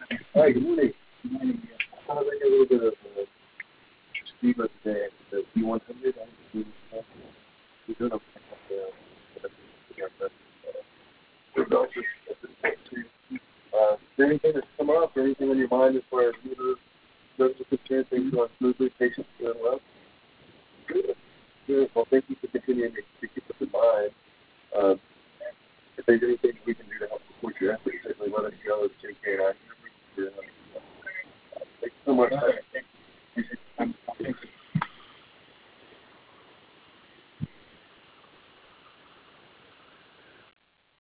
Hi, good morning. Good morning. I was a little bit of Steve today. The B100. We do know is there anything that's come up, or anything on your mind as far as those are concerned, things going smoothly, patients doing well? Good. Good. Well, thank you for continuing to keep us in mind. Um, if there's anything we can do to help support your efforts, certainly let us know as JK and I. Thanks so much.